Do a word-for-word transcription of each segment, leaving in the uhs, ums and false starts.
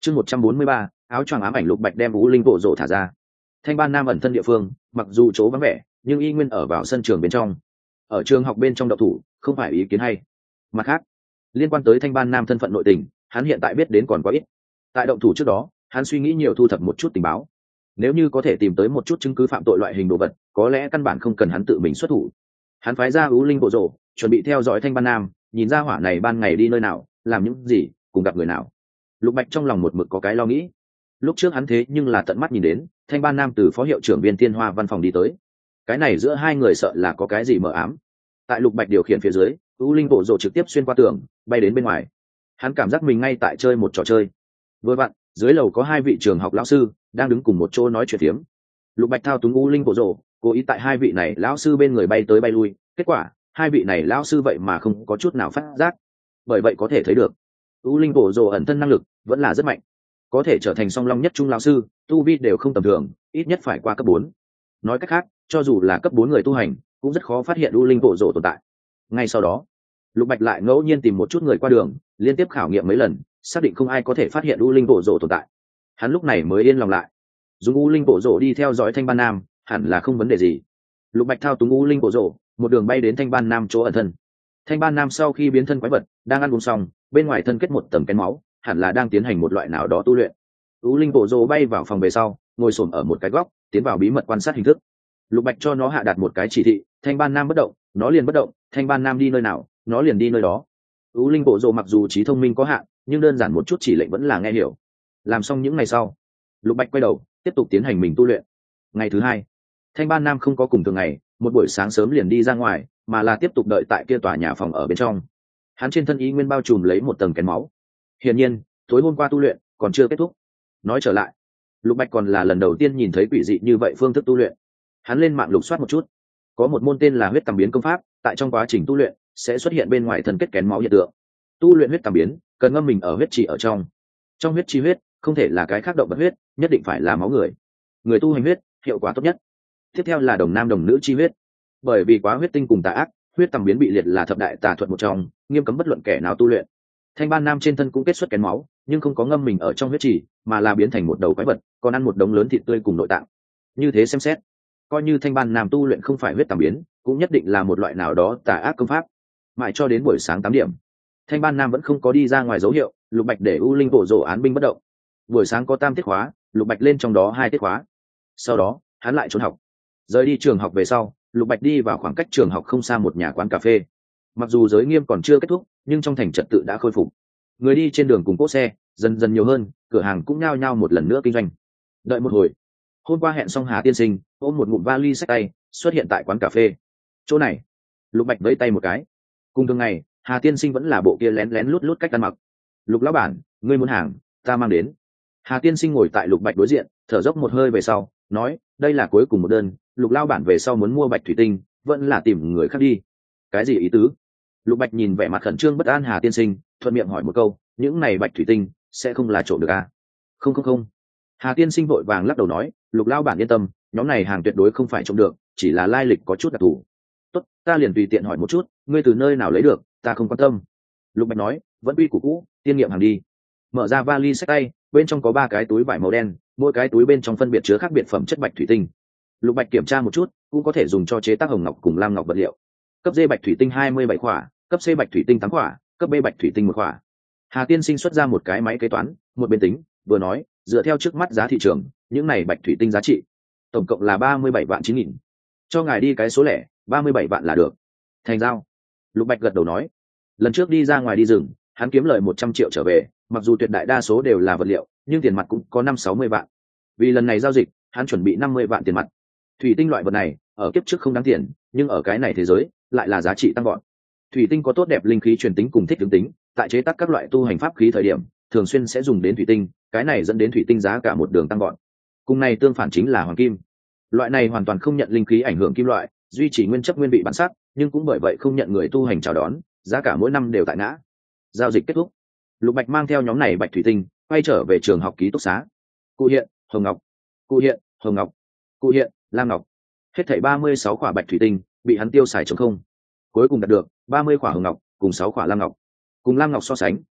chương một trăm bốn mươi ba, áo choàng ám ảnh. Lục Bạch đem U Linh Bộ Rộ thả ra. Thanh Ban Nam ẩn thân địa phương, mặc dù chỗ vắng vẻ, nhưng y nguyên ở vào sân trường bên trong. Ở trường học bên trong đậu thủ, không phải ý kiến hay. Mặt khác, liên quan tới Thanh Ban Nam thân phận nội tình, hắn hiện tại biết đến còn quá ít. Tại động thủ trước đó, hắn suy nghĩ nhiều thu thập một chút tình báo. Nếu như có thể tìm tới một chút chứng cứ phạm tội loại hình đồ vật, có lẽ căn bản không cần hắn tự mình xuất thủ. Hắn phái ra U Linh Bộ Rộ, chuẩn bị theo dõi Thanh Ban Nam, nhìn ra hỏa này ban ngày đi nơi nào, làm những gì, cùng gặp người nào. Lục Bạch trong lòng một mực có cái lo nghĩ. Lúc trước hắn thế nhưng là tận mắt nhìn đến Thanh Ban Nam từ phó hiệu trưởng Viên Tiên Hoa văn phòng đi tới, cái này giữa hai người sợ là có cái gì mờ ám. Tại Lục Bạch điều khiển phía dưới, U Linh Bộ Rộ trực tiếp xuyên qua tường, bay đến bên ngoài. Hắn cảm giác mình ngay tại chơi một trò chơi. Vừa vặn, dưới lầu có hai vị trường học lão sư đang đứng cùng một chỗ nói chuyện phiếm. Lục Bạch thao túng U Linh Bộ Rộ, cố ý tại hai vị này lão sư bên người bay tới bay lui, kết quả hai vị này lão sư vậy mà không có chút nào phát giác. Bởi vậy có thể thấy được U Linh Bộ Rộ ẩn thân năng lực vẫn là rất mạnh, có thể trở thành song long nhất trung lão sư, tu vi đều không tầm thường, ít nhất phải qua cấp bốn. Nói cách khác, cho dù là cấp bốn người tu hành cũng rất khó phát hiện U Linh Bộ Rộ tồn tại. Ngay sau đó, Lục Bạch lại ngẫu nhiên tìm một chút người qua đường, liên tiếp khảo nghiệm mấy lần, xác định không ai có thể phát hiện U Linh Bộ Rộ tồn tại. Hắn lúc này mới yên lòng lại. Dùng U Linh Bộ Rộ đi theo dõi Thanh Ban Nam, hẳn là không vấn đề gì. Lục Bạch thao túng U Linh Bộ Rộ, một đường bay đến Thanh Ban Nam chỗ ẩn thân. Thanh Ban Nam sau khi biến thân quái vật, đang ăn uống xong, bên ngoài thân kết một tầng kén máu, hẳn là đang tiến hành một loại nào đó tu luyện. U Linh Bộ Rộ bay vào phòng về sau, ngồi xổm ở một cái góc, tiến vào bí mật quan sát hình thức. Lục Bạch cho nó hạ đặt một cái chỉ thị, Thanh Ban Nam bất động, nó liền bất động, Thanh Ban Nam đi nơi nào, nó liền đi nơi đó. U Linh Bộ Rộ mặc dù trí thông minh có hạn, nhưng đơn giản một chút chỉ lệnh vẫn là nghe hiểu. Làm xong những ngày sau, Lục Bạch quay đầu, tiếp tục tiến hành mình tu luyện. Ngày thứ hai, Thanh Ban Nam không có cùng thường ngày, một buổi sáng sớm liền đi ra ngoài, mà là tiếp tục đợi tại kia tòa nhà phòng ở bên trong. Hắn trên thân ý nguyên bao trùm lấy một tầng kén máu. Hiển nhiên, tối hôm qua tu luyện còn chưa kết thúc. Nói trở lại, Lục Bạch còn là lần đầu tiên nhìn thấy quỷ dị như vậy phương thức tu luyện. Hắn lên mạng lục soát một chút, có một môn tên là huyết tầm biến công pháp, tại trong quá trình tu luyện sẽ xuất hiện bên ngoài thân kết kén máu hiện tượng. Tu luyện huyết tầm biến cần ngâm mình ở huyết trì ở trong. Trong huyết chi huyết không thể là cái khác động vật huyết, nhất định phải là máu người. Người tu hành huyết hiệu quả tốt nhất. Tiếp theo là đồng nam đồng nữ chi huyết. Bởi vì quá huyết tinh cùng tà ác, huyết tầm biến bị liệt là thập đại tà thuật một trong, nghiêm cấm bất luận kẻ nào tu luyện. Thanh Ban Nam trên thân cũng kết xuất kén máu, nhưng không có ngâm mình ở trong huyết trì, mà là biến thành một đầu quái vật, còn ăn một đống lớn thịt tươi cùng nội tạng. Như thế xem xét, coi như Thanh Ban Nam tu luyện không phải huyết tầm biến, cũng nhất định là một loại nào đó tà ác công pháp. Mãi cho đến buổi sáng tám điểm, Thanh Ban Nam vẫn không có đi ra ngoài dấu hiệu. Lục Bạch để U Linh Bộ Rộ án binh bất động. Buổi sáng có tam tiết khóa, Lục Bạch lên trong đó hai tiết khóa. Sau đó, hắn lại trốn học. Rời đi trường học về sau, Lục Bạch đi vào khoảng cách trường học không xa một nhà quán cà phê. Mặc dù giới nghiêm còn chưa kết thúc, nhưng trong thành trật tự đã khôi phục. Người đi trên đường cùng cỗ xe dần dần nhiều hơn, cửa hàng cũng nhao nhao một lần nữa kinh doanh. Đợi một hồi, hôm qua hẹn xong Hà tiên sinh ôm một ngụm vali xách tay xuất hiện tại quán cà phê. Chỗ này, Lục Bạch vẫy tay một cái. Cùng thường ngày, Hà tiên sinh vẫn là bộ kia lén lén lút lút cách ăn mặc. Lục lão bản, ngươi muốn hàng, ta mang đến. Hà tiên sinh ngồi tại Lục Bạch đối diện, thở dốc một hơi về sau nói, đây là cuối cùng một đơn, Lục lão bản về sau muốn mua bạch thủy tinh vẫn là tìm người khác đi. Cái gì ý tứ? Lục Bạch nhìn vẻ mặt khẩn trương bất an Hà tiên sinh, thuận miệng hỏi một câu, những này bạch thủy tinh sẽ không là trộm được à? Không không không. Hà tiên sinh vội vàng lắc đầu nói, Lục lão bản yên tâm, nhóm này hàng tuyệt đối không phải trộm được, chỉ là lai lịch có chút đặc thù. Tốt, ta liền tùy tiện hỏi một chút, ngươi từ nơi nào lấy được, ta không quan tâm. Lục Bạch nói, vẫn uy củ cũ, tiên nghiệm hàng đi. Mở ra vali xách tay, bên trong có ba cái túi vải màu đen, mỗi cái túi bên trong phân biệt chứa khác biệt phẩm chất bạch thủy tinh. Lục Bạch kiểm tra một chút, cũng có thể dùng cho chế tác hồng ngọc cùng lam ngọc vật liệu. Cấp D bạch thủy tinh hai mươi bảy khỏa, cấp C bạch thủy tinh tám khỏa, cấp B bạch thủy tinh một khỏa. Hà tiên sinh xuất ra một cái máy kế toán, một bên tính, vừa nói, dựa theo trước mắt giá thị trường, những này bạch thủy tinh giá trị tổng cộng là ba mươi bảy vạn chín nghìn. Cho ngài đi cái số lẻ, ba mươi bảy vạn là được. Thành giao. Lục Bạch gật đầu nói, lần trước đi ra ngoài đi rừng, hắn kiếm lời một trăm triệu trở về, mặc dù tuyệt đại đa số đều là vật liệu, nhưng tiền mặt cũng có năm sáu mươi vạn. Vì lần này giao dịch, hắn chuẩn bị năm mươi vạn tiền mặt. Thủy tinh loại vật này, ở kiếp trước không đáng tiền, nhưng ở cái này thế giới, lại là giá trị tăng vọt. Thủy tinh có tốt đẹp linh khí truyền tính cùng thích ứng tính, tại chế tác các loại tu hành pháp khí thời điểm, thường xuyên sẽ dùng đến thủy tinh, cái này dẫn đến thủy tinh giá cả một đường tăng vọt. Cùng này tương phản chính là hoàng kim. Loại này hoàn toàn không nhận linh khí ảnh hưởng kim loại, duy trì nguyên chất nguyên vị bản sắc, nhưng cũng bởi vậy không nhận người tu hành chào đón, giá cả mỗi năm đều tại ngã. Giao dịch kết thúc, Lục Bạch mang theo nhóm này bạch thủy tinh quay trở về trường học ký túc xá. Cụ hiện, hồng ngọc. Cụ hiện, hồng ngọc. Cụ hiện, lam ngọc. Hết thảy ba mươi sáu quả bạch thủy tinh bị hắn tiêu xài trống không. Cuối cùng đạt được ba mươi quả hồng ngọc cùng sáu quả lam ngọc. Cùng lam ngọc so sánh,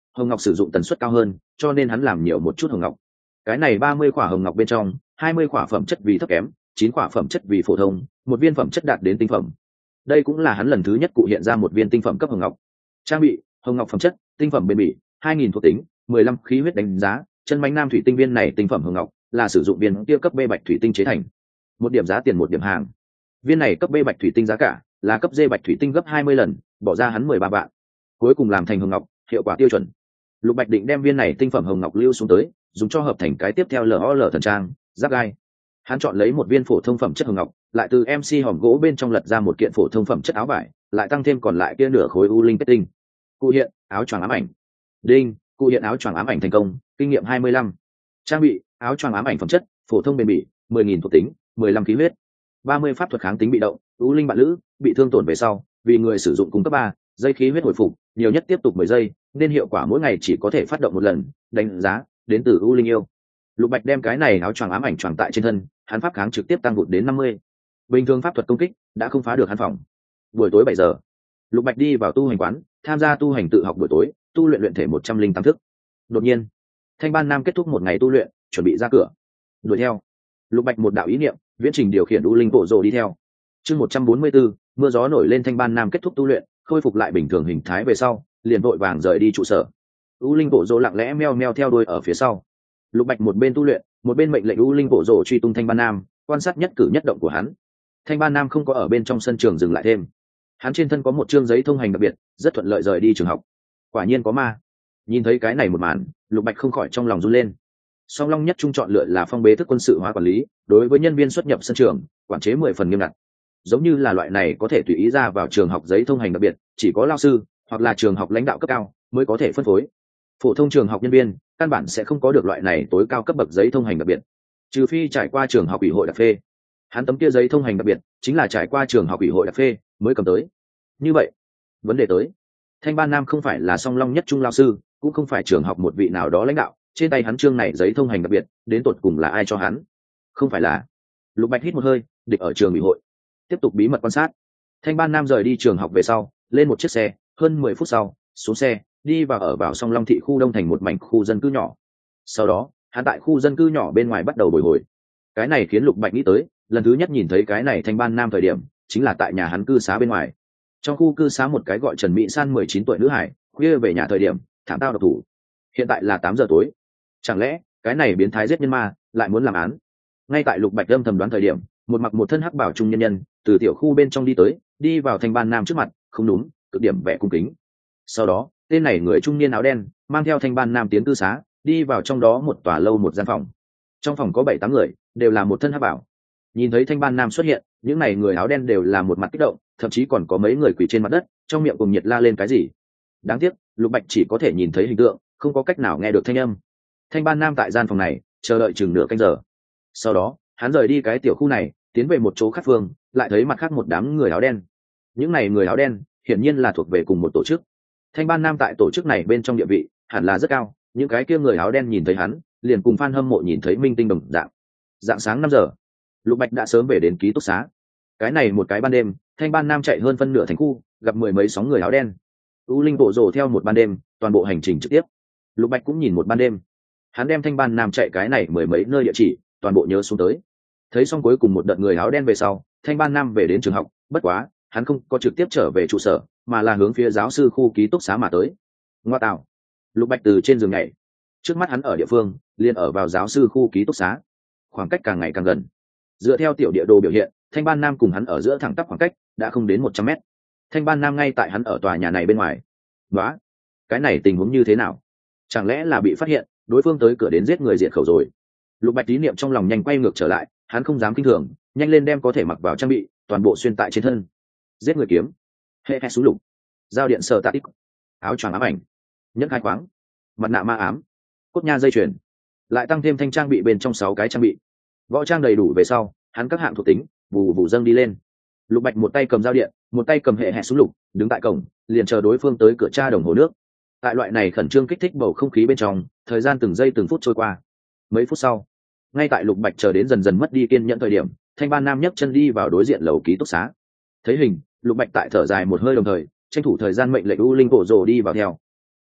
hồng ngọc sử dụng tần suất cao hơn, cho nên hắn làm nhiều một chút hồng ngọc. Cái này ba mươi quả hồng ngọc bên trong, hai mươi quả phẩm chất vì thấp kém, chín quả phẩm chất vì phổ thông, một viên phẩm chất đạt đến tinh phẩm. Đây cũng là hắn lần thứ nhất cụ hiện ra một viên tinh phẩm cấp hồng ngọc. Trang bị: hồng ngọc phẩm chất, tinh phẩm bền bỉ, hai nghìn thuộc tính, mười lăm khí huyết đánh giá, chân bánh nam thủy tinh viên này tinh phẩm hồng ngọc là sử dụng viên kia cấp B bạch thủy tinh chế thành. Một điểm giá tiền một điểm hàng. Viên này cấp B bạch thủy tinh giá cả là cấp D bạch thủy tinh gấp hai mươi lần, bỏ ra hắn mười ba vạn. Cuối cùng làm thành hồng ngọc, hiệu quả tiêu chuẩn. Lục Bạch định đem viên này tinh phẩm hồng ngọc lưu xuống tới, dùng cho hợp thành cái tiếp theo lờ o lờ thần trang, giáp gai. Hắn chọn lấy một viên phổ thông phẩm chất hồng ngọc, lại từ em xê hòm gỗ bên trong lật ra một kiện phổ thông phẩm chất áo vải, lại tăng thêm còn lại kia nửa khối u linh kết tinh. Cụ hiện áo choàng ám ảnh. Đinh, cụ hiện áo choàng ám ảnh thành công, kinh nghiệm hai mươi lăm. Trang bị: áo choàng ám ảnh phẩm chất, phổ thông bền bỉ, mười nghìn thuộc tính, mười lăm khí huyết, ba mươi pháp thuật kháng tính bị động, u linh bạn lữ, bị thương tổn về sau, vì người sử dụng cung cấp ba giây khí huyết hồi phục, nhiều nhất tiếp tục mười giây, nên hiệu quả mỗi ngày chỉ có thể phát động một lần, đánh giá đến từ u linh yêu. Lục Bạch đem cái này áo choàng ám ảnh choàng tại trên thân, hắn pháp kháng trực tiếp tăng vụt đến năm mươi. Bình thường pháp thuật công kích đã không phá được hắn phòng. Buổi tối bảy giờ, Lục Bạch đi vào tu hành quán, tham gia tu hành tự học buổi tối, tu luyện luyện thể một trăm linh tám thức. Đột nhiên, Thanh Ban Nam kết thúc một ngày tu luyện, chuẩn bị ra cửa. Đuổi theo. Lục Bạch một đạo ý niệm, viễn trình điều khiển u linh bộ rồ đi theo. Chương một trăm bốn mươi bốn, mưa gió nổi lên. Thanh Ban Nam kết thúc tu luyện, khôi phục lại bình thường hình thái về sau, liền vội vàng rời đi trụ sở. U linh bộ rồ lặng lẽ meo meo theo đuôi ở phía sau. Lục Bạch một bên tu luyện, một bên mệnh lệnh u linh bộ rồ truy tung Thanh Ban Nam, quan sát nhất cử nhất động của hắn. Thanh Ban Nam không có ở bên trong sân trường dừng lại thêm, hắn trên thân có một chương giấy thông hành đặc biệt, rất thuận lợi rời đi trường học. Quả nhiên có ma. Nhìn thấy cái này một màn, Lục Bạch không khỏi trong lòng run lên. Song Long nhất trung chọn lựa là phong bế thức quân sự hóa quản lý, đối với nhân viên xuất nhập sân trường, quản chế mười phần nghiêm ngặt. Giống như là loại này có thể tùy ý ra vào trường học giấy thông hành đặc biệt, chỉ có lao sư hoặc là trường học lãnh đạo cấp cao mới có thể phân phối. Phổ thông trường học nhân viên căn bản sẽ không có được loại này tối cao cấp bậc giấy thông hành đặc biệt, trừ phi trải qua trường học ủy hội đặc phê. Hắn tấm kia giấy thông hành đặc biệt chính là trải qua trường học ủy hội đặc phê mới cầm tới. Như vậy, vấn đề tới, Thanh Ban Nam không phải là Song Long nhất trung lao sư, cũng không phải trường học một vị nào đó lãnh đạo, trên tay hắn chương này giấy thông hành đặc biệt, đến tột cùng là ai cho hắn? Không phải là. Lục Bạch hít một hơi, địch ở trường ủy hội, tiếp tục bí mật quan sát. Thanh Ban Nam rời đi trường học về sau, lên một chiếc xe, hơn mười phút sau, xuống xe, đi vào ở vào Song Long thị khu đông thành một mảnh khu dân cư nhỏ. Sau đó, hắn tại khu dân cư nhỏ bên ngoài bắt đầu bồi hồi. Cái này khiến Lục Bạch nghĩ tới, lần thứ nhất nhìn thấy cái này Thanh Ban Nam thời điểm, chính là tại nhà hắn cư xá bên ngoài. Trong khu cư xá một cái gọi Trần Mỹ San mười chín tuổi nữ hải, khuya về nhà thời điểm, thảm tao độc thủ. Hiện tại là tám giờ tối. Chẳng lẽ cái này biến thái giết nhân ma lại muốn làm án? Ngay tại Lục Bạch âm thầm đoán thời điểm, một mặc một thân hắc bảo trung nhân nhân từ tiểu khu bên trong đi tới, đi vào Thanh Ban Nam trước mặt, không đúng, cực điểm vẻ cung kính. Sau đó, tên này người trung niên áo đen mang theo Thanh Ban Nam tiến cư xá, đi vào trong đó một tòa lâu một gian phòng. Trong phòng có bảy tám người, đều là một thân hắc bảo. Nhìn thấy Thanh Ban Nam xuất hiện, những này người áo đen đều là một mặt kích động, thậm chí còn có mấy người quỳ trên mặt đất, trong miệng cùng nhiệt la lên cái gì. Đáng tiếc, Lục Bạch chỉ có thể nhìn thấy hình tượng, không có cách nào nghe được thanh âm. Thanh Ban Nam tại gian phòng này chờ đợi chừng nửa canh giờ. Sau đó, hắn rời đi cái tiểu khu này, tiến về một chỗ khác phương, lại thấy mặt khác một đám người áo đen. Những này người áo đen hiển nhiên là thuộc về cùng một tổ chức. Thanh Ban Nam tại tổ chức này bên trong địa vị hẳn là rất cao, những cái kia người áo đen nhìn thấy hắn, liền cùng fan hâm mộ nhìn thấy minh tinh đồng dạng. Dạng sáng năm giờ, Lục Bạch đã sớm về đến ký túc xá. Cái này một cái ban đêm, Thanh Ban Nam chạy hơn phân nửa thành khu, gặp mười mấy sóng người áo đen. U linh bộ rồ theo một ban đêm, toàn bộ hành trình trực tiếp. Lục Bạch cũng nhìn một ban đêm. Hắn đem Thanh Ban Nam chạy cái này mười mấy nơi địa chỉ, toàn bộ nhớ xuống tới. Thấy xong cuối cùng một đợt người áo đen về sau, Thanh Ban Nam về đến trường học, bất quá, hắn không có trực tiếp trở về trụ sở, mà là hướng phía giáo sư khu ký túc xá mà tới. Ngoa tạo. Lục Bạch từ trên giường nhảy. Trước mắt hắn ở địa phương, liền ở vào giáo sư khu ký túc xá. Khoảng cách càng ngày càng gần. Dựa theo tiểu địa đồ biểu hiện, Thanh Ban Nam cùng hắn ở giữa thẳng tắp khoảng cách đã không đến một trăm mét. Thanh Ban Nam ngay tại hắn ở tòa nhà này bên ngoài. Đó, cái này tình huống như thế nào? Chẳng lẽ là bị phát hiện, đối phương tới cửa đến giết người diệt khẩu rồi? Lục Bạch ý niệm trong lòng nhanh quay ngược trở lại, hắn không dám kinh thường, nhanh lên đem có thể mặc vào trang bị, toàn bộ xuyên tại trên thân. Giết người kiếm, hệ hệ sú lục, dao điện sờ tạ tích, áo choàng ám ảnh, nhẫn khai khoáng, mặt nạ ma ám, cốt nha dây chuyền, lại tăng thêm thanh trang bị bên trong sáu cái trang bị. Võ trang đầy đủ về sau, hắn các hạng thuộc tính vù vù dâng đi lên. Lục Bạch một tay cầm dao điện, một tay cầm hệ hệ sú lục, đứng tại cổng, liền chờ đối phương tới cửa tra đồng hồ nước. Tại loại này khẩn trương kích thích bầu không khí bên trong, thời gian từng giây từng phút trôi qua. Mấy phút sau, ngay tại Lục Bạch chờ đến dần dần mất đi kiên nhẫn thời điểm, Thanh Ban Nam nhấc chân đi vào đối diện lầu ký túc xá. Thấy hình, Lục Bạch tại thở dài một hơi đồng thời tranh thủ thời gian mệnh lệnh u linh bộ rồ đi vào theo.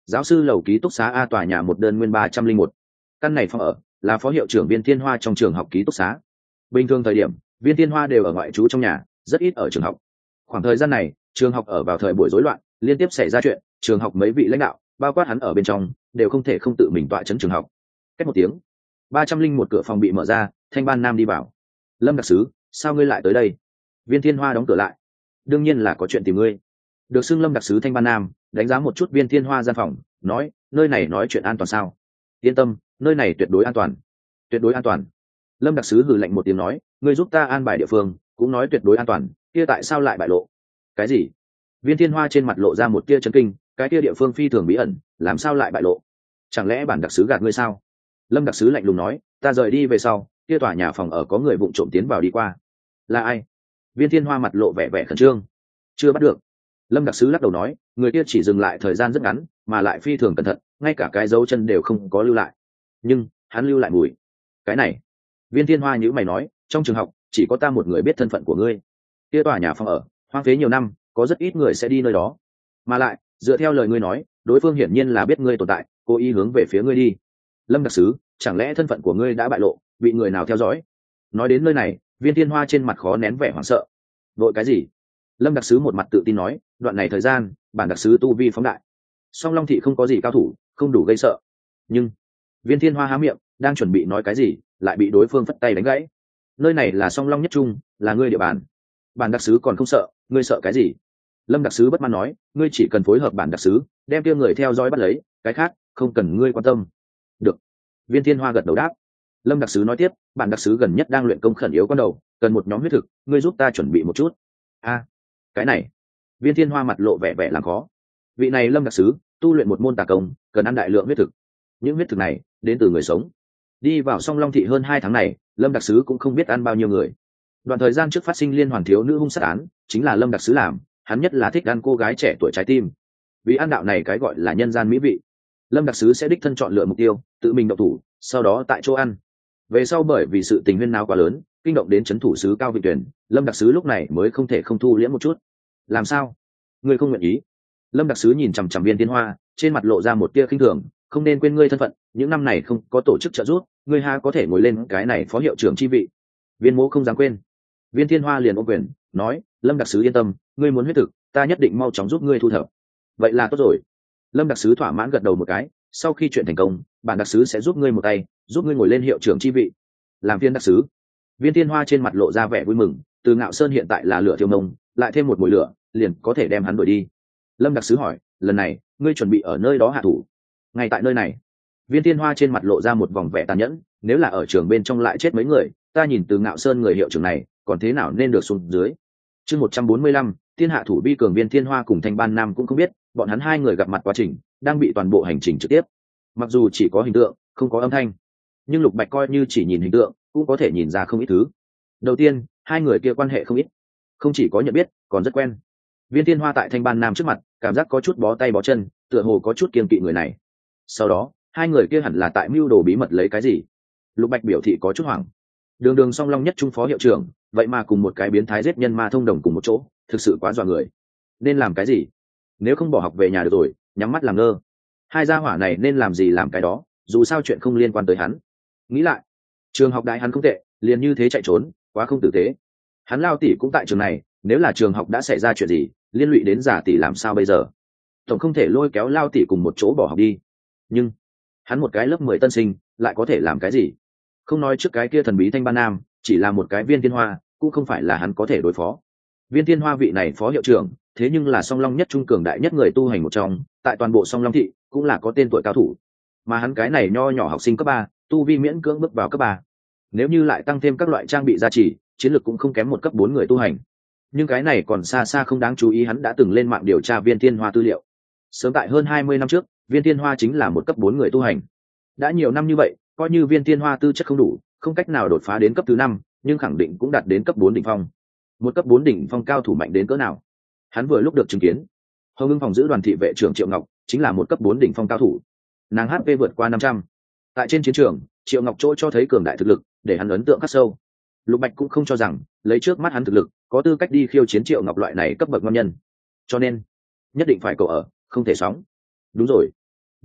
Giáo sư lầu ký túc xá A tòa nhà một đơn nguyên ba trăm linh một. Căn này phòng ở là phó hiệu trưởng Viên Thiên Hoa trong trường học ký túc xá. Bình thường thời điểm, Viên Thiên Hoa đều ở ngoại trú trong nhà, rất ít ở trường học. Khoảng thời gian này, trường học ở vào thời buổi rối loạn, liên tiếp xảy ra chuyện, trường học mấy vị lãnh đạo, bao quát hắn ở bên trong, đều không thể không tự mình tọa trấn trường học. Cách một tiếng, ba trăm linh một cửa phòng bị mở ra, Thanh Ban Nam đi vào. Lâm đặc sứ, sao ngươi lại tới đây? Viên Thiên Hoa đóng cửa lại. Đương nhiên là có chuyện tìm ngươi. Được xưng Lâm đặc sứ Thanh Ban Nam đánh giá một chút Viên Thiên Hoa gian phòng, nói, nơi này nói chuyện an toàn sao? Yên tâm, nơi này tuyệt đối an toàn. Tuyệt đối an toàn. Lâm đặc sứ hừ lạnh một tiếng nói, ngươi giúp ta an bài địa phương, cũng nói tuyệt đối an toàn, kia tại sao lại bại lộ? Cái gì? Viên Thiên Hoa trên mặt lộ ra một tia chấn kinh, cái kia địa phương phi thường bí ẩn, làm sao lại bại lộ? Chẳng lẽ bản đặc sứ gạt ngươi sao? Lâm đặc sứ lạnh lùng nói, ta rời đi về sau, kia tòa nhà phòng ở có người vụng trộm tiến vào đi qua. Là ai? Viên Thiên Hoa mặt lộ vẻ vẻ khẩn trương. Chưa bắt được. Lâm đặc sứ lắc đầu nói, người kia chỉ dừng lại thời gian rất ngắn, mà lại phi thường cẩn thận, ngay cả cái dấu chân đều không có lưu lại. Nhưng hắn lưu lại mùi. Cái này. Viên Thiên Hoa nhíu mày nói, trong trường học chỉ có ta một người biết thân phận của ngươi. Kia tòa nhà phòng ở hoang phế nhiều năm, có rất ít người sẽ đi nơi đó. Mà lại, dựa theo lời ngươi nói, đối phương hiển nhiên là biết ngươi tồn tại, cố ý hướng về phía ngươi đi. Lâm đặc sứ, chẳng lẽ thân phận của ngươi đã bại lộ, bị người nào theo dõi? Nói đến nơi này, Viên Thiên Hoa trên mặt khó nén vẻ hoảng sợ. Vội cái gì? Lâm đặc sứ một mặt tự tin nói, đoạn này thời gian, bản đặc sứ tu vi phóng đại. Song Long thị không có gì cao thủ, không đủ gây sợ. Nhưng Viên Thiên Hoa há miệng, đang chuẩn bị nói cái gì, lại bị đối phương phất tay đánh gãy. Nơi này là Song Long nhất trung, là ngươi địa bàn. Bản đặc sứ còn không sợ, ngươi sợ cái gì? Lâm đặc sứ bất mãn nói, ngươi chỉ cần phối hợp bản đặc sứ, đem kia người theo dõi bắt lấy, cái khác không cần ngươi quan tâm. Được. Viên Thiên Hoa gật đầu đáp. Lâm đặc sứ nói tiếp, bản đặc sứ gần nhất đang luyện công khẩn yếu con đầu, cần một nhóm huyết thực, ngươi giúp ta chuẩn bị một chút. A, cái này. Viên Thiên Hoa mặt lộ vẻ vẻ làm khó. Vị này Lâm đặc sứ tu luyện một môn tà công, cần ăn đại lượng huyết thực. Những huyết thực này đến từ người sống. Đi vào Song Long thị hơn hai tháng này, Lâm đặc sứ cũng không biết ăn bao nhiêu người. Đoạn thời gian trước phát sinh liên hoàn thiếu nữ hung sát án, chính là Lâm đặc sứ làm, hắn nhất là thích ăn cô gái trẻ tuổi trái tim. Vì ăn đạo này cái gọi là nhân gian mỹ vị, Lâm đặc sứ sẽ đích thân chọn lựa mục tiêu, tự mình động thủ, sau đó tại chỗ ăn. Về sau bởi vì sự tình huyên náo quá lớn, kinh động đến trấn thủ sứ Cao Vịnh Tuyển, Lâm đặc sứ lúc này mới không thể không thu liễm một chút. Làm sao? Ngươi không nguyện ý? Lâm đặc sứ nhìn chằm chằm Viên Thiên Hoa, trên mặt lộ ra một tia khinh thường, không nên quên ngươi thân phận, những năm này không có tổ chức trợ giúp, ngươi ha có thể ngồi lên cái này phó hiệu trưởng chi vị. Viên Mỗ không dám quên. Viên Thiên Hoa liền ôm quyền, nói, Lâm đặc sứ yên tâm, ngươi muốn huyết thực, ta nhất định mau chóng giúp ngươi thu thập. Vậy là tốt rồi. Lâm đặc sứ thỏa mãn gật đầu một cái, sau khi chuyện thành công, bản đặc sứ sẽ giúp ngươi một tay, giúp ngươi ngồi lên hiệu trưởng chi vị. Làm viên đặc sứ. Viên Thiên Hoa trên mặt lộ ra vẻ vui mừng, từ Ngạo Sơn hiện tại là lửa thiêu mông, lại thêm một mùi lửa, liền có thể đem hắn đuổi đi. Lâm đặc sứ hỏi, lần này, ngươi chuẩn bị ở nơi đó hạ thủ? Ngay tại nơi này. Viên Thiên Hoa trên mặt lộ ra một vòng vẻ tàn nhẫn, nếu là ở trường bên trong lại chết mấy người, ta nhìn từ Ngạo Sơn người hiệu trưởng này, còn thế nào nên được xuống dưới. Chương một trăm bốn mươi lăm, thiên hạ thủ bi cường. Viên Thiên Hoa cùng Thanh Ban Nam cũng không biết, bọn hắn hai người gặp mặt quá trình đang bị toàn bộ hành trình trực tiếp. Mặc dù chỉ có hình tượng, không có âm thanh, nhưng Lục Bạch coi như chỉ nhìn hình tượng, cũng có thể nhìn ra không ít thứ. Đầu tiên, hai người kia quan hệ không ít, không chỉ có nhận biết, còn rất quen. Viên Thiên Hoa tại Thanh Ban Nam trước mặt, cảm giác có chút bó tay bó chân, tựa hồ có chút kiêng kỵ người này. Sau đó, hai người kia hẳn là tại mưu đồ bí mật lấy cái gì. Lục Bạch biểu thị có chút hoảng. Đường Đường Song Long nhất trung phó hiệu trưởng, vậy mà cùng một cái biến thái giết nhân ma thông đồng cùng một chỗ, thực sự quá dọa người. Nên làm cái gì? Nếu không bỏ học về nhà được rồi, nhắm mắt làm ngơ. Hai gia hỏa này nên làm gì làm cái đó, dù sao chuyện không liên quan tới hắn. Nghĩ lại, trường học đại hắn không tệ, liền như thế chạy trốn, quá không tử tế. Hắn Lao tỷ cũng tại trường này, nếu là trường học đã xảy ra chuyện gì, liên lụy đến giả tỷ làm sao bây giờ? Tổng không thể lôi kéo Lao tỷ cùng một chỗ bỏ học đi. Nhưng hắn một cái lớp mười tân sinh, lại có thể làm cái gì? Không nói trước cái kia thần bí Thanh Ban Nam, chỉ là một cái Viên Thiên Hoa, cũng không phải là hắn có thể đối phó. Viên Thiên Hoa vị này phó hiệu trưởng, thế nhưng là Song Long nhất trung cường đại nhất người tu hành một trong, tại toàn bộ Song Long thị cũng là có tên tuổi cao thủ. Mà hắn cái này nho nhỏ học sinh cấp ba, tu vi miễn cưỡng bước vào cấp ba. Nếu như lại tăng thêm các loại trang bị gia trì, chiến lược cũng không kém một cấp bốn người tu hành. Nhưng cái này còn xa xa không đáng chú ý, hắn đã từng lên mạng điều tra Viên Thiên Hoa tư liệu. Sớm tại hơn hai mươi năm trước, Viên Thiên Hoa chính là một cấp bốn người tu hành. Đã nhiều năm như vậy, coi như Viên Thiên Hoa tư chất không đủ, không cách nào đột phá đến cấp thứ năm, nhưng khẳng định cũng đạt đến cấp bốn đỉnh phong. Một cấp bốn đỉnh phong cao thủ mạnh đến cỡ nào? Hắn vừa lúc được chứng kiến. Hồng Ưng phòng giữ đoàn thị vệ trưởng Triệu Ngọc chính là một cấp bốn đỉnh phong cao thủ. Nàng hát pê vượt qua năm trăm. Tại trên chiến trường, Triệu Ngọc chỗ cho thấy cường đại thực lực, để hắn ấn tượng khắc sâu. Lục Bạch cũng không cho rằng, lấy trước mắt hắn thực lực, có tư cách đi khiêu chiến Triệu Ngọc loại này cấp bậc ngon nhân. Cho nên, nhất định phải cậu ở, không thể sóng. Đúng rồi.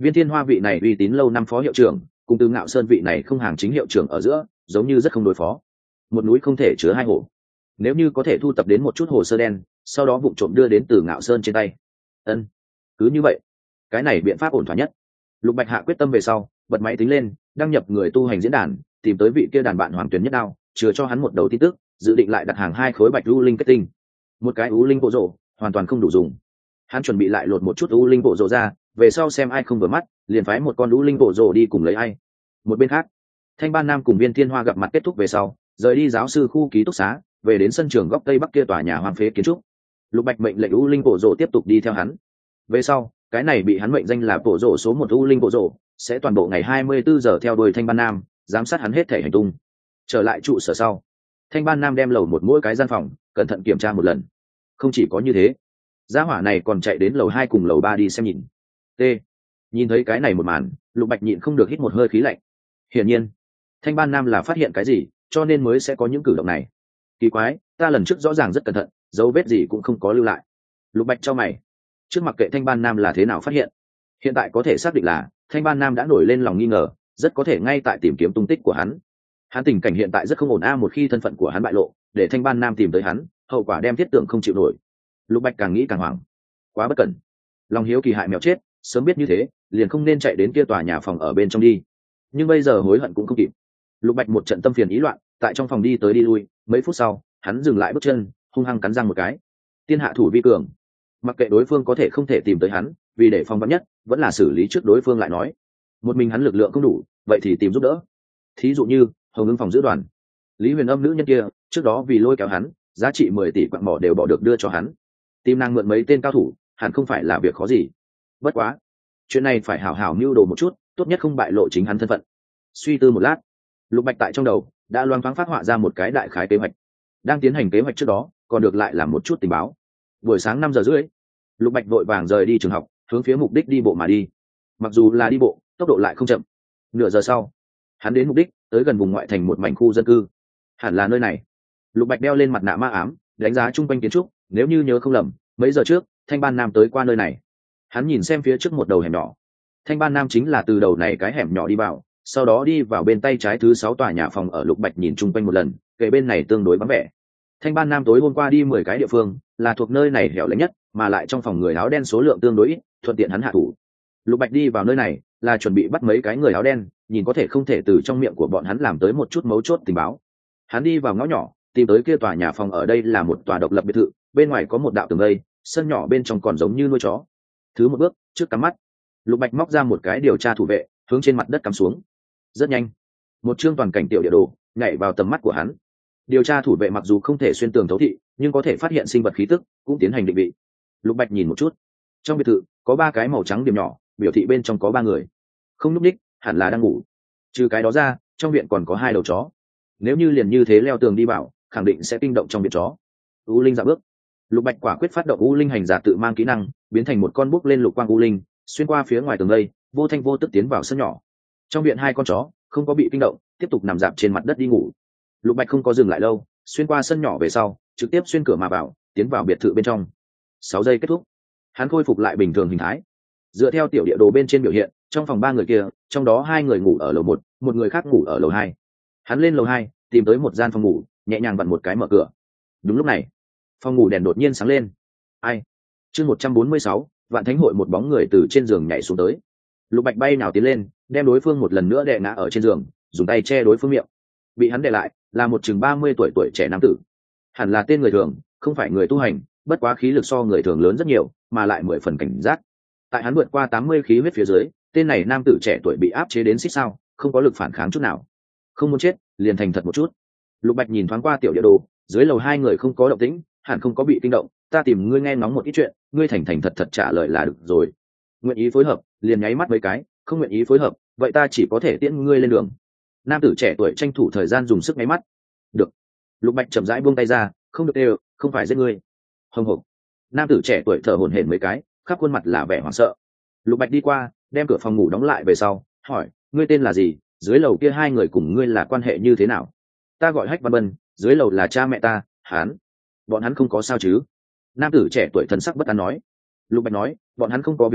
Viên Thiên Hoa vị này uy tín lâu năm phó hiệu trưởng cùng Từ Ngạo Sơn vị này không hàng chính hiệu trưởng ở giữa giống như rất không đối phó. Một núi không thể chứa hai hổ, nếu như có thể thu tập đến một chút hồ sơ đen, sau đó vụng trộm đưa đến Từ Ngạo Sơn trên tay. Ân, cứ như vậy, cái này biện pháp ổn thỏa nhất. Lục Bạch hạ quyết tâm về sau, bật máy tính lên, đăng nhập người tu hành diễn đàn, tìm tới vị kia đàn bạn Hoàng Tuyển Nhất Đao, chừa cho hắn một đầu tin tức, dự định lại đặt hàng hai khối bạch u linh kết tinh. Một cái u linh bộ rộ hoàn toàn không đủ dùng. Hắn chuẩn bị lại lột một chút u linh bộ rộ ra, về sau xem ai không vừa mắt, liền phái một con u linh bộ rộ đi cùng lấy ai. Một bên khác, Thanh Ban Nam cùng Viên Thiên Hoa gặp mặt kết thúc về sau, rời đi giáo sư khu ký túc xá, về đến sân trường góc tây bắc kia tòa nhà hoang phế kiến trúc. Lục Bạch mệnh lệnh u linh bộ rộ tiếp tục đi theo hắn. Về sau, cái này bị hắn mệnh danh là bộ rộ số một u linh bộ rộ, sẽ toàn bộ ngày hai mươi bốn giờ theo đuôi Thanh Ban Nam, giám sát hắn hết thể hành tung. Trở lại trụ sở sau, Thanh Ban Nam đem lầu một mỗi cái gian phòng cẩn thận kiểm tra một lần. Không chỉ có như thế, gia hỏa này còn chạy đến lầu hai cùng lầu ba đi xem nhìn. T. Nhìn thấy cái này một màn, Lục Bạch nhịn không được hít một hơi khí lạnh. Hiển nhiên, Thanh Ban Nam là phát hiện cái gì, cho nên mới sẽ có những cử động này. Kỳ quái, ta lần trước rõ ràng rất cẩn thận, dấu vết gì cũng không có lưu lại. Lục Bạch cho mày. Trước mặc kệ Thanh Ban Nam là thế nào phát hiện, hiện tại có thể xác định là Thanh Ban Nam đã nổi lên lòng nghi ngờ, rất có thể ngay tại tìm kiếm tung tích của hắn. Hắn tình cảnh hiện tại rất không ổn a, một khi thân phận của hắn bại lộ, để Thanh Ban Nam tìm tới hắn, hậu quả đem thiết tưởng không chịu nổi. Lục Bạch càng nghĩ càng hoảng, quá bất cẩn. Lòng hiếu kỳ hại mèo chết, sớm biết như thế, liền không nên chạy đến kia tòa nhà phòng ở bên trong đi. Nhưng bây giờ hối hận cũng không kịp. Lục Bạch một trận tâm phiền ý loạn, tại trong phòng đi tới đi lui, mấy phút sau, hắn dừng lại bước chân, hung hăng cắn răng một cái. Tiên hạ thủ vi cường, mặc kệ đối phương có thể không thể tìm tới hắn, vì để phòng vắn nhất, vẫn là xử lý trước đối phương lại nói. Một mình hắn lực lượng không đủ, vậy thì tìm giúp đỡ. Thí dụ như Hồng Ưng phòng giữ đoàn, Lý Huyền Âm nữ nhân kia, trước đó vì lôi kéo hắn, giá trị mười tỷ quặng mỏ đều bỏ được đưa cho hắn. Tìm nàng mượn mấy tên cao thủ, hẳn không phải là việc khó gì. Bất quá, chuyện này phải hảo hảo mưu đồ một chút, tốt nhất không bại lộ chính hắn thân phận. Suy tư một lát, Lục Bạch tại trong đầu đã loáng thoáng phát họa ra một cái đại khái kế hoạch. Đang tiến hành kế hoạch trước đó, còn được lại làm một chút tình báo. Buổi sáng năm giờ rưỡi, Lục Bạch vội vàng rời đi trường học, hướng phía mục đích đi bộ mà đi. Mặc dù là đi bộ, tốc độ lại không chậm. Nửa giờ sau, hắn đến mục đích, tới gần vùng ngoại thành một mảnh khu dân cư. Hẳn là nơi này. Lục Bạch đeo lên mặt nạ ma ám, đánh giá chung quanh kiến trúc, nếu như nhớ không lầm, mấy giờ trước, Thanh Ban Nam tới qua nơi này. Hắn nhìn xem phía trước một đầu hẻm nhỏ. Thanh Ban Nam chính là từ đầu này cái hẻm nhỏ đi vào, sau đó đi vào bên tay trái thứ sáu tòa nhà phòng ở. Lục Bạch nhìn chung quanh một lần, kể bên này tương đối vắng vẻ. Thanh Ban Nam tối hôm qua đi mười cái địa phương, là thuộc nơi này hẻo lánh nhất, mà lại trong phòng người áo đen số lượng tương đối ít, thuận tiện hắn hạ thủ. Lục Bạch đi vào nơi này, là chuẩn bị bắt mấy cái người áo đen, nhìn có thể không thể từ trong miệng của bọn hắn làm tới một chút mấu chốt tình báo. Hắn đi vào ngõ nhỏ, tìm tới kia tòa nhà phòng ở. Đây là một tòa độc lập biệt thự, bên ngoài có một đạo tường vây, sân nhỏ bên trong còn giống như nuôi chó. Thứ một bước, trước cắm mắt, Lục Bạch móc ra một cái điều tra thủ vệ, hướng trên mặt đất cắm xuống. Rất nhanh, một chương toàn cảnh tiểu địa đồ nhảy vào tầm mắt của hắn. Điều tra thủ vệ mặc dù không thể xuyên tường thấu thị, nhưng có thể phát hiện sinh vật khí tức, cũng tiến hành định vị. Lục Bạch nhìn một chút, trong biệt thự có ba cái màu trắng điểm nhỏ, biểu thị bên trong có ba người, không núp đích, hẳn là đang ngủ. Trừ cái đó ra, trong viện còn có hai đầu chó. Nếu như liền như thế leo tường đi vào, khẳng định sẽ kinh động trong viện chó. U linh dạo bước, Lục Bạch quả quyết phát động U linh hành giả tự mang kỹ năng, biến thành một con bốc lên lục quang U linh, xuyên qua phía ngoài tường lây, vô thanh vô tức tiến vào sân nhỏ. Trong viện hai con chó không có bị kinh động, tiếp tục nằm dạp trên mặt đất đi ngủ. Lục Bạch không có dừng lại lâu, xuyên qua sân nhỏ về sau, trực tiếp xuyên cửa mà vào, tiến vào biệt thự bên trong. Sáu giây kết thúc, hắn khôi phục lại bình thường hình thái. Dựa theo tiểu địa đồ bên trên biểu hiện, trong phòng ba người kia, trong đó hai người ngủ ở lầu một, một người khác ngủ ở lầu hai. Hắn lên lầu hai, tìm tới một gian phòng ngủ, nhẹ nhàng vặn một cái mở cửa. Đúng lúc này, phòng ngủ đèn đột nhiên sáng lên. Ai? Chương một trăm bốn mươi sáu, Vạn Thánh hội. Một bóng người từ trên giường nhảy xuống tới. Lục Bạch bay nào tiến lên, đem đối phương một lần nữa đè ngã ở trên giường, dùng tay che đối phương miệng. Bị hắn đè lại là một chừng ba mươi tuổi tuổi trẻ nam tử. Hẳn là tên người thường, không phải người tu hành, bất quá khí lực so người thường lớn rất nhiều, mà lại mười phần cảnh giác. Tại hắn vượt qua tám mươi khí huyết phía dưới, tên này nam tử trẻ tuổi bị áp chế đến xích sao, không có lực phản kháng chút nào. Không muốn chết, liền thành thật một chút. Lục Bạch nhìn thoáng qua tiểu địa đồ, dưới lầu hai người không có động tĩnh, hẳn không có bị kinh động. Ta tìm ngươi nghe ngóng một ít chuyện, ngươi thành thành thật thật trả lời là được rồi. Nguyện ý phối hợp, liền nháy mắt mấy cái, không nguyện ý phối hợp, vậy ta chỉ có thể tiễn ngươi lên đường. Nam tử trẻ tuổi tranh thủ thời gian dùng sức nháy mắt. Được. Lục Bạch chậm rãi buông tay ra, không được đều, không phải giết ngươi. Hồng hộc. Nam tử trẻ tuổi thở hổn hển mấy cái, khắp khuôn mặt là vẻ hoảng sợ. Lục Bạch đi qua, đem cửa phòng ngủ đóng lại về sau, hỏi, ngươi tên là gì, dưới lầu kia hai người cùng ngươi là quan hệ như thế nào? Ta gọi Hách Văn Bân, dưới lầu là cha mẹ ta, hắn. Bọn hắn không có sao chứ? Nam tử trẻ tuổi thần sắc bất an nói. Lục Bạch nói, bọn hắn không có việc gì,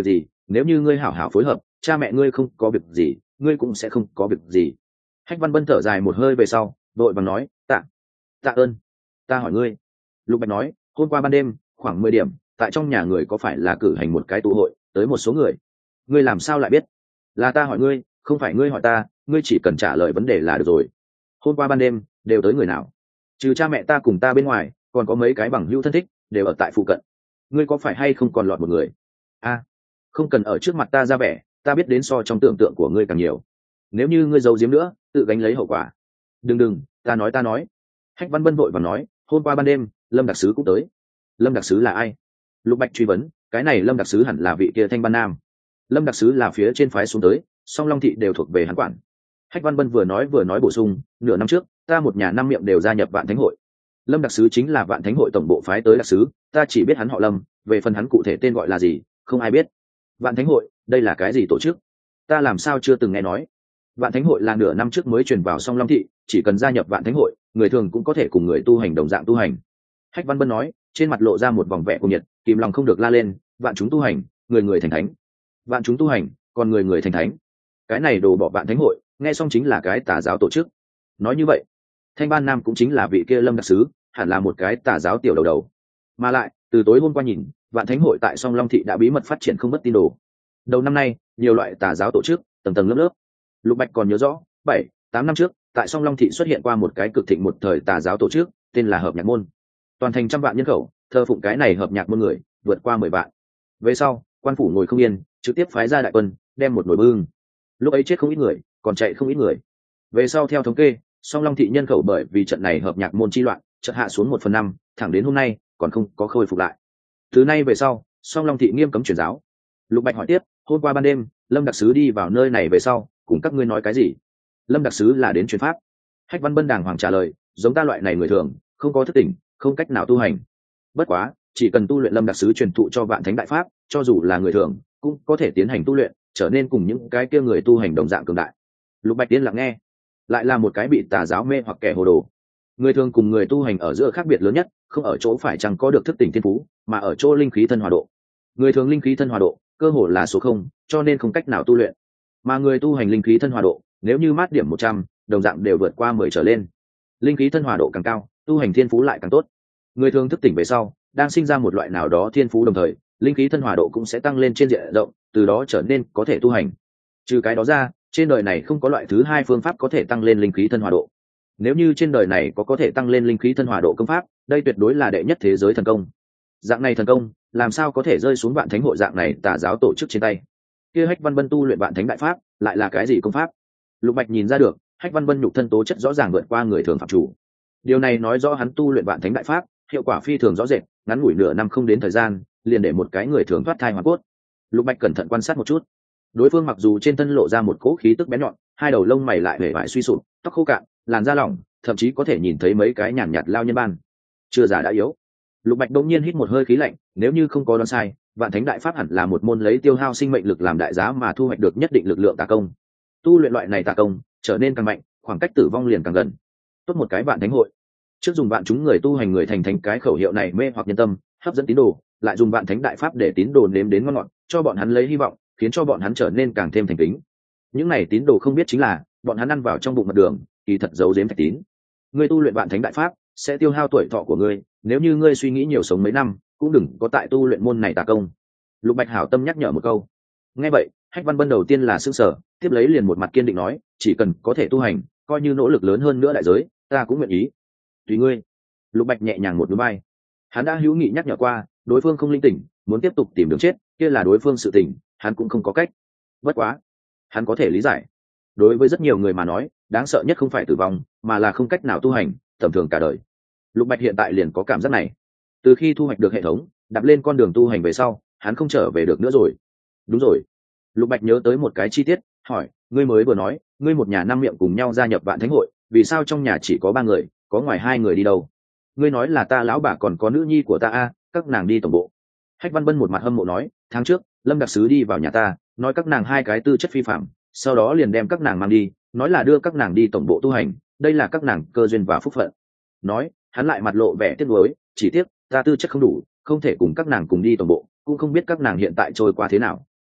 nếu như ngươi hảo hảo phối hợp, cha mẹ ngươi không có việc gì, ngươi cũng sẽ không có việc gì. Hách Văn Bân thở dài một hơi về sau, đội bằng nói, tạ tạ ơn. Ta hỏi ngươi. Lục Bạch nói, hôm qua ban đêm khoảng mười điểm, tại trong nhà người có phải là cử hành một cái tụ hội, tới một số người. Ngươi làm sao lại biết? Là ta hỏi ngươi, không phải ngươi hỏi ta, ngươi chỉ cần trả lời vấn đề là được rồi. Hôm qua ban đêm đều tới người nào? Trừ cha mẹ ta cùng ta bên ngoài, còn có mấy cái bằng hữu thân thích đều ở tại phụ cận. Ngươi có phải hay không còn lọt một người? A, không cần ở trước mặt ta ra vẻ, ta biết đến so trong tưởng tượng của ngươi càng nhiều. Nếu như ngươi giấu giếm nữa, tự gánh lấy hậu quả. Đừng đừng, ta nói ta nói. Hách Văn Bân vội và nói, hôm qua ban đêm Lâm đặc sứ cũng tới. Lâm đặc sứ là ai? Lục Bạch truy vấn, cái này Lâm đặc sứ hẳn là vị kia Thanh Ban Nam. Lâm đặc sứ là phía trên phái xuống tới, song Long thị đều thuộc về hắn quản. Hách Văn Bân vừa nói vừa nói bổ sung, nửa năm trước ta một nhà năm miệng đều gia nhập Vạn Thánh hội. Lâm đặc sứ chính là Vạn Thánh hội tổng bộ phái tới đặc sứ, ta chỉ biết hắn họ Lâm, về phần hắn cụ thể tên gọi là gì không ai biết. Vạn Thánh hội đây là cái gì tổ chức? Ta làm sao chưa từng nghe nói. Vạn Thánh hội là nửa năm trước mới truyền vào song Long thị, chỉ cần gia nhập Vạn Thánh hội, người thường cũng có thể cùng người tu hành đồng dạng tu hành. Hách Văn Bân nói, trên mặt lộ ra một vòng vẻ cuồng nhiệt, kìm lòng không được la lên, vạn chúng tu hành, người người thành thánh. Vạn chúng tu hành, còn người người thành thánh. Cái này đồ bỏ Vạn Thánh hội, nghe xong chính là cái tà giáo tổ chức. Nói như vậy, Thanh Ban Nam cũng chính là vị kia Lâm đặc sứ, hẳn là một cái tà giáo tiểu đầu đầu. Mà lại, từ tối hôm qua nhìn, Vạn Thánh hội tại song Long thị đã bí mật phát triển không mất tin đồ. Đầu năm nay, nhiều loại tà giáo tổ chức, tầng tầng lớp lớp. Lục Bạch còn nhớ rõ, bảy, tám năm trước, tại song Long thị xuất hiện qua một cái cực thịnh một thời tà giáo tổ chức, tên là Hợp Nhạc môn. Toàn thành trăm vạn nhân khẩu, thờ phụng cái này Hợp Nhạc môn người, vượt qua mười vạn. Về sau, quan phủ ngồi không yên, trực tiếp phái ra đại quân, đem một nồi bưng. Lúc ấy chết không ít người, còn chạy không ít người. Về sau theo thống kê, song Long thị nhân khẩu bởi vì trận này Hợp Nhạc môn chi loạn, chợt hạ xuống một phần năm, thẳng đến hôm nay còn không có khôi phục lại. Từ nay về sau, song Long thị nghiêm cấm truyền giáo. Lục Bạch hỏi tiếp, hôm qua ban đêm, Lâm đặc sứ đi vào nơi này về sau, cùng các ngươi nói cái gì? Lâm đặc sứ là đến truyền pháp. Hách Văn Bân đàng hoàng trả lời, giống ta loại này người thường, không có thức tỉnh, không cách nào tu hành. Bất quá, chỉ cần tu luyện Lâm đặc sứ truyền thụ cho Vạn Thánh đại pháp, cho dù là người thường, cũng có thể tiến hành tu luyện, trở nên cùng những cái kia người tu hành đồng dạng cường đại. Lục Bạch tiên lặng nghe, lại là một cái bị tà giáo mê hoặc kẻ hồ đồ. Người thường cùng người tu hành ở giữa khác biệt lớn nhất, không ở chỗ phải chăng có được thức tỉnh thiên phú, mà ở chỗ linh khí thân hòa độ. Người thường linh khí thân hòa độ, cơ hồ là số không, cho nên không cách nào tu luyện. Mà người tu hành linh khí thân hòa độ, nếu như mát điểm một trăm, đồng dạng đều vượt qua mười trở lên. Linh khí thân hòa độ càng cao, tu hành thiên phú lại càng tốt. Người thường thức tỉnh về sau, đang sinh ra một loại nào đó thiên phú đồng thời, linh khí thân hòa độ cũng sẽ tăng lên trên diện rộng, từ đó trở nên có thể tu hành. Trừ cái đó ra, trên đời này không có loại thứ hai phương pháp có thể tăng lên linh khí thân hòa độ. Nếu như trên đời này có có thể tăng lên linh khí thân hòa độ công pháp, đây tuyệt đối là đệ nhất thế giới thần công. Dạng này thần công, làm sao có thể rơi xuống Vạn Thánh hội dạng này tà giáo tổ chức trên tay? Kia Hách Văn Bân tu luyện Vạn Thánh đại pháp, lại là cái gì công pháp? Lục Bạch nhìn ra được, Hách Văn Bân nhục thân tố chất rõ ràng vượt qua người thường phạm chủ. Điều này nói rõ hắn tu luyện Vạn Thánh đại pháp, hiệu quả phi thường rõ rệt, ngắn ngủi nửa năm không đến thời gian, liền để một cái người thường thoát thai hoàn cốt. Lục Bạch cẩn thận quan sát một chút. Đối phương mặc dù trên thân lộ ra một cỗ khí tức bén nhọn, hai đầu lông mày lại hề vải suy sụp, tóc khô cạn, làn da lỏng, thậm chí có thể nhìn thấy mấy cái nhàn nhạt, nhạt lao nhân ban. Chưa già đã yếu. Lục Bạch đột nhiên hít một hơi khí lạnh, nếu như không có đoán sai, Vạn Thánh đại pháp hẳn là một môn lấy tiêu hao sinh mệnh lực làm đại giá mà thu hoạch được nhất định lực lượng tà công. Tu luyện loại này tà công, trở nên càng mạnh, khoảng cách tử vong liền càng gần. Tốt một cái Vạn Thánh hội. Trước dùng vạn chúng người tu hành người thành thánh cái khẩu hiệu này mê hoặc nhân tâm, hấp dẫn tín đồ, lại dùng Vạn Thánh đại pháp để tín đồ nếm đến ngon ngọt, cho bọn hắn lấy hy vọng, khiến cho bọn hắn trở nên càng thêm thành kính. Những này tín đồ không biết chính là, bọn hắn ăn vào trong bụng mật đường, kỳ thật giấu giếm thạch tín. Ngươi tu luyện Vạn Thánh đại pháp, sẽ tiêu hao tuổi thọ của ngươi, nếu như ngươi suy nghĩ nhiều sống mấy năm, cũng đừng có tại tu luyện môn này tà công. Lục Bạch hảo tâm nhắc nhở một câu. Nghe vậy, Hách Văn Bân đầu tiên là sững sờ, tiếp lấy liền một mặt kiên định nói, chỉ cần có thể tu hành, coi như nỗ lực lớn hơn nữa đại giới, ta cũng nguyện ý. Tùy ngươi. Lục Bạch nhẹ nhàng một núi bay. Hắn đã hữu nghị nhắc nhở qua, đối phương không linh tỉnh, muốn tiếp tục tìm đường chết, kia là đối phương sự tỉnh, hắn cũng không có cách. Bất quá, hắn có thể lý giải. Đối với rất nhiều người mà nói, đáng sợ nhất không phải tử vong, mà là không cách nào tu hành, tầm thường cả đời. Lục Bạch hiện tại liền có cảm giác này. Từ khi thu hoạch được hệ thống, đạp lên con đường tu hành về sau, hắn không trở về được nữa rồi. Đúng rồi. Lục Bạch nhớ tới một cái chi tiết, hỏi, ngươi mới vừa nói, ngươi một nhà năm miệng cùng nhau gia nhập Vạn Thánh hội, vì sao trong nhà chỉ có ba người, có ngoài hai người đi đâu? Ngươi nói là ta lão bà còn có nữ nhi của ta a, các nàng đi tổng bộ. Hách Văn Bân một mặt hâm mộ nói, tháng trước, Lâm đặc sứ đi vào nhà ta, nói các nàng hai cái tư chất phi phạm, sau đó liền đem các nàng mang đi, nói là đưa các nàng đi tổng bộ tu hành, đây là các nàng cơ duyên và phúc phận. Nói, hắn lại mặt lộ vẻ tiếc nuối, chỉ tiếc ta tư chất không đủ, không thể cùng các nàng cùng đi tổng bộ, cũng không biết các nàng hiện tại trôi qua thế nào.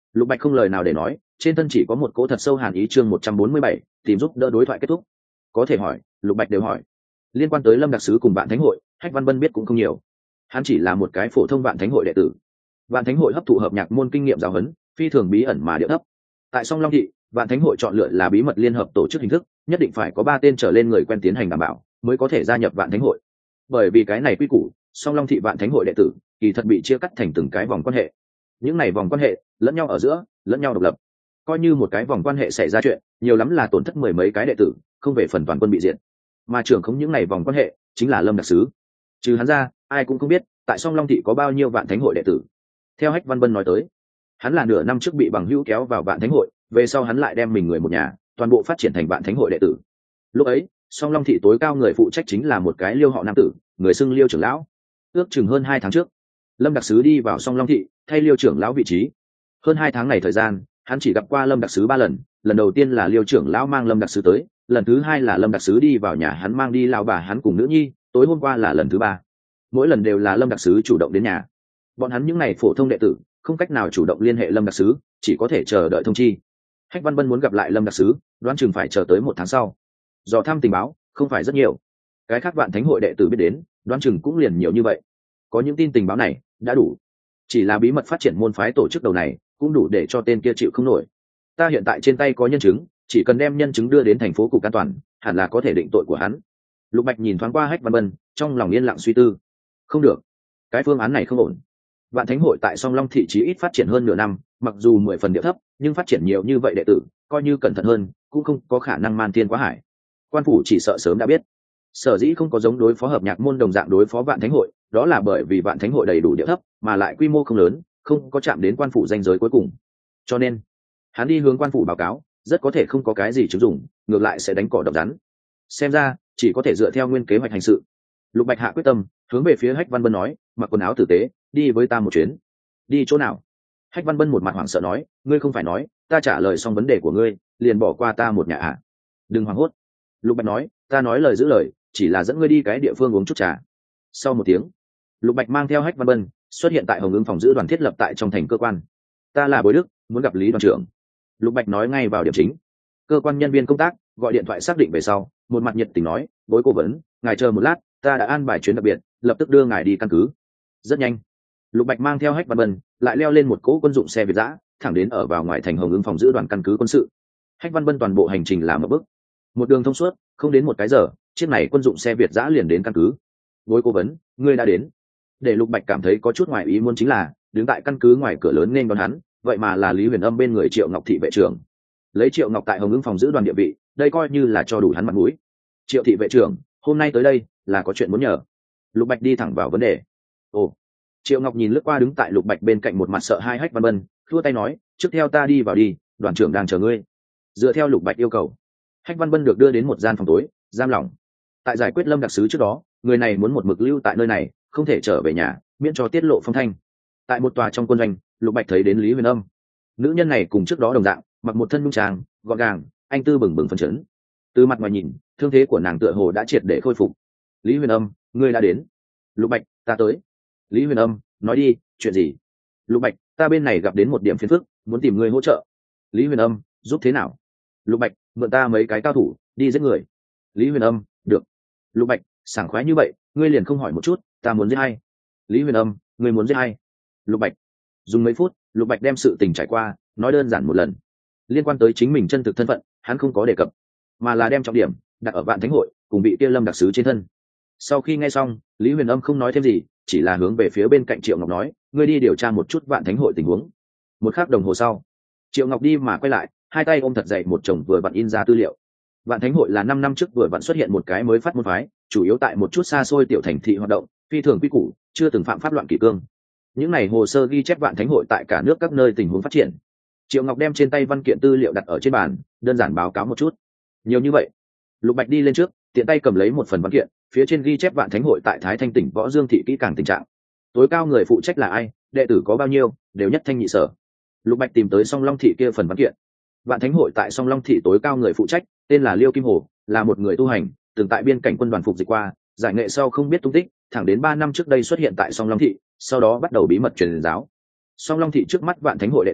Lục Bạch không lời nào để nói, trên thân chỉ có một cỗ thật sâu hàn ý. Chương một trăm bốn mươi bảy, tìm giúp đỡ đối thoại kết thúc. Có thể hỏi, Lục Bạch đều hỏi. Liên quan tới Lâm đặc sứ cùng Vạn Thánh hội, Hách Văn Bân biết cũng không nhiều. Hắn chỉ là một cái phổ thông Vạn Thánh hội đệ tử. Vạn Thánh hội hấp thụ hợp nhạc môn kinh nghiệm giáo huấn, phi thường bí ẩn mà điệu thấp. Tại Song Long thị, Vạn Thánh hội chọn lựa là bí mật liên hợp tổ chức hình thức, nhất định phải có ba tên trở lên người quen tiến hành đảm bảo, mới có thể gia nhập Vạn Thánh hội. Bởi vì cái này quy củ, Song Long thị Vạn Thánh hội đệ tử kỳ thật bị chia cắt thành từng cái vòng quan hệ. Những này vòng quan hệ lẫn nhau ở giữa, lẫn nhau độc lập. Coi như một cái vòng quan hệ xảy ra chuyện, nhiều lắm là tổn thất mười mấy cái đệ tử, không về phần toàn quân bị diệt. Mà trưởng không những này vòng quan hệ chính là Lâm đặc sứ. Trừ hắn ra, ai cũng không biết tại Song Long thị có bao nhiêu Vạn Thánh hội đệ tử. Theo Hách Văn Bân nói tới, hắn là nửa năm trước bị bằng hữu kéo vào Vạn Thánh hội, về sau hắn lại đem mình người một nhà toàn bộ phát triển thành Vạn Thánh hội đệ tử. Lúc ấy, Song Long thị tối cao người phụ trách chính là một cái Liêu họ nam tử, người xưng Liêu trưởng lão. Ước chừng hơn hai tháng trước, Lâm đặc sứ đi vào Song Long thị, thay Liêu trưởng lão vị trí. Hơn hai tháng này thời gian, hắn chỉ gặp qua Lâm đặc sứ ba lần. Lần đầu tiên là Liêu trưởng lão mang Lâm đặc sứ tới, lần thứ hai là Lâm đặc sứ đi vào nhà hắn mang đi lao bà hắn cùng nữ nhi, tối hôm qua là lần thứ ba. Mỗi lần đều là Lâm đặc sứ chủ động đến nhà. Bọn hắn những n à y phổ thông đệ tử không cách nào chủ động liên hệ Lâm đặc sứ, chỉ có thể chờ đợi thông chi. Hách Văn Bân muốn gặp lại Lâm đặc sứ, đoán chừng phải chờ tới một tháng sau. Dò thăm tình báo không phải rất nhiều, cái khác Vạn Thánh hội đệ tử biết đến, đoán chừng cũng liền nhiều như vậy. Có những tin tình báo này đã đủ, chỉ là bí mật phát triển môn phái tổ chức đầu này cũng đủ để cho tên kia chịu không nổi. Ta hiện tại trên tay có nhân chứng, chỉ cần đem nhân chứng đưa đến thành phố cục an toàn, hẳn là có thể định tội của hắn. Lục Bạch nhìn thoáng qua Hách Văn Bân, trong lòng yên lặng suy tư. Không được, cái phương án này không ổn. Vạn Thánh hội tại Song Long thị chí ít phát triển hơn nửa năm, mặc dù mười phần địa thấp, nhưng phát triển nhiều như vậy đệ tử, coi như cẩn thận hơn, cũng không có khả năng man tiên quá hải. Quan phủ chỉ sợ sớm đã biết. Sở dĩ không có giống đối phó hợp nhạc môn đồng dạng đối phó Vạn Thánh hội, đó là bởi vì Vạn Thánh hội đầy đủ địa thấp, mà lại quy mô không lớn, không có chạm đến quan phủ ranh giới cuối cùng. Cho nên, hắn đi hướng quan phủ báo cáo, rất có thể không có cái gì chứng dụng, ngược lại sẽ đánh cỏ độc rắn. Xem ra, chỉ có thể dựa theo nguyên kế hoạch hành sự. Lục Bạch hạ quyết tâm, hướng về phía Hách Văn Bân nói, mặc quần áo tử tế, đi với ta một chuyến. Đi chỗ nào? Hách Văn Bân một mặt hoảng sợ nói, ngươi không phải nói, ta trả lời xong vấn đề của ngươi, liền bỏ qua ta một nhà à? Đừng hoảng hốt. Lục Bạch nói, ta nói lời giữ lời, chỉ là dẫn ngươi đi cái địa phương uống chút trà. Sau một tiếng, Lục Bạch mang theo Hách Văn Bân xuất hiện tại Hồng Ưng phòng giữ đoàn thiết lập tại trong thành cơ quan. Ta là Bối Đức, muốn gặp Lý đoàn trưởng. Lục Bạch nói ngay vào điểm chính. Cơ quan nhân viên công tác gọi điện thoại xác định về sau, một mặt nhiệt tình nói, Bối cố vấn, ngài chờ một lát, ta đã an bài chuyến đặc biệt, lập tức đưa ngài đi căn cứ. Rất nhanh, Lục Bạch mang theo Hách Văn Bân lại leo lên một cỗ quân dụng xe Việt dã, thẳng đến ở vào ngoài thành Hồng Ưng phòng giữ đoàn căn cứ quân sự. Hách Văn Bân toàn bộ hành trình làm một bước, một đường thông suốt, không đến một cái giờ, chiếc này quân dụng xe Việt dã liền đến căn cứ. Bối cố vấn, ngươi đã đến. Để Lục Bạch cảm thấy có chút ngoài ý muốn chính là, đứng tại căn cứ ngoài cửa lớn nên đón hắn, vậy mà là Lý Huyền Âm bên người Triệu Ngọc thị vệ trưởng. Lấy Triệu Ngọc tại Hồng Ưng phòng giữ đoàn địa vị, đây coi như là cho đủ hắn mặt mũi. Triệu thị vệ trưởng, hôm nay tới đây là có chuyện muốn nhờ. Lục Bạch đi thẳng vào vấn đề. Ồ. Triệu Ngọc nhìn lướt qua đứng tại Lục Bạch bên cạnh một mặt sợ hai Hách Văn Bân, thua tay nói, trước theo ta đi vào đi, đoàn trưởng đang chờ ngươi. Dựa theo Lục Bạch yêu cầu, Hách Văn Bân được đưa đến một gian phòng tối, giam lỏng. Tại giải quyết Lâm đặc sứ trước đó, người này muốn một mực lưu tại nơi này, không thể trở về nhà, miễn cho tiết lộ phong thanh. Tại một tòa trong quân doanh, Lục Bạch thấy đến Lý Huyền Âm. Nữ nhân này cùng trước đó đồng dạng, mặc một thân nhung trang, gọn gàng, anh tư bừng bừng phấn chấn. Từ mặt ngoài nhìn, thương thế của nàng tựa hồ đã triệt để khôi phục. Lý Huyền Âm, ngươi đã đến. Lục Bạch, ta tới. Lý Huyền Âm, nói đi, chuyện gì? Lục Bạch, ta bên này gặp đến một điểm phiền phức, muốn tìm ngươi hỗ trợ. Lý Huyền Âm, giúp thế nào? Lục Bạch, mượn ta mấy cái cao thủ, đi giết người. Lý Huyền Âm, được. Lục Bạch, sảng khoái như vậy, ngươi liền không hỏi một chút, ta muốn giết ai? Lý Huyền Âm, ngươi muốn giết ai? Lục Bạch. Dùng mấy phút, Lục Bạch đem sự tình trải qua, nói đơn giản một lần. Liên quan tới chính mình chân thực thân phận, hắn không có đề cập, mà là đem trọng điểm đặt ở Vạn Thánh hội cùng vị kia Lâm đặc sứ trên thân. Sau khi nghe xong, Lý Huyền Âm không nói thêm gì, chỉ là hướng về phía bên cạnh Triệu Ngọc nói, ngươi đi điều tra một chút Vạn Thánh hội tình huống. Một khắc đồng hồ sau, Triệu Ngọc đi mà quay lại, hai tay ôm thật dậy một chồng vừa vặn in ra tư liệu. Vạn Thánh hội là năm năm trước vừa vặn xuất hiện một cái mới phát môn phái, chủ yếu tại một chút xa xôi tiểu thành thị hoạt động, phi thường quy củ, chưa từng phạm pháp loạn kỷ cương. Những này hồ sơ ghi chép Vạn Thánh hội tại cả nước các nơi tình huống phát triển. Triệu Ngọc đem trên tay văn kiện tư liệu đặt ở trên bàn, đơn giản báo cáo một chút. Nhiều như vậy. Lục Bạch đi lên trước, tiện tay cầm lấy một phần văn kiện, phía trên ghi chép Vạn Thánh hội tại Thái Thanh tỉnh Võ Dương thị kỹ càng tình trạng. Tối cao người phụ trách là ai, đệ tử có bao nhiêu, đều nhất thanh nhị sở. Lục Bạch tìm tới Song Long thị kia phần văn kiện. Vạn Thánh hội tại Song Long thị tối cao người phụ trách, tên là Liêu Kim Hồ, là một người tu hành, từng tại biên cảnh quân đoàn phục dịch qua, giải nghệ sau không biết tung tích, thẳng đến ba năm trước đây xuất hiện tại Song Long thị, sau đó bắt đầu bí mật truyền giáo. Song Long thị trước mắt Vạn Thánh hội đệ tử,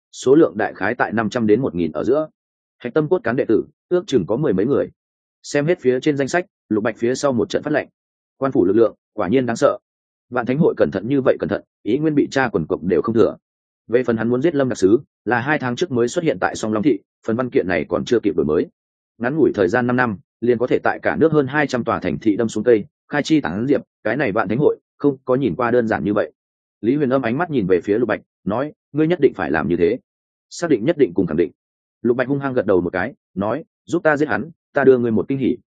số lượng đại khái tại năm trăm đến một nghìn ở giữa. Hạch tâm cốt cán đệ tử ước chừng có mười mấy người. Xem hết phía trên danh sách, Lục Bạch phía sau một trận phát lệnh. Quan phủ lực lượng quả nhiên đáng sợ. Vạn Thánh hội cẩn thận như vậy cẩn thận, ý nguyên bị tra quần cục đều không thừa. Về phần hắn muốn giết Lâm đặc sứ, là hai tháng trước mới xuất hiện tại Song Long thị, phần văn kiện này còn chưa kịp đổi mới. Ngắn ngủi thời gian năm năm, liền có thể tại cả nước hơn hai trăm tòa thành thị đâm xuống cây, khai chi tán diệp, cái này Vạn Thánh hội không có nhìn qua đơn giản như vậy. Lý Huyền Âm ánh mắt nhìn về phía Lục Bạch, nói, ngươi nhất định phải làm như thế. Xác định nhất định cùng khẳng định. Lục Bạch hung hăng gật đầu một cái, nói, giúp ta giết hắn, ta đưa ngươi một kinh hỉ.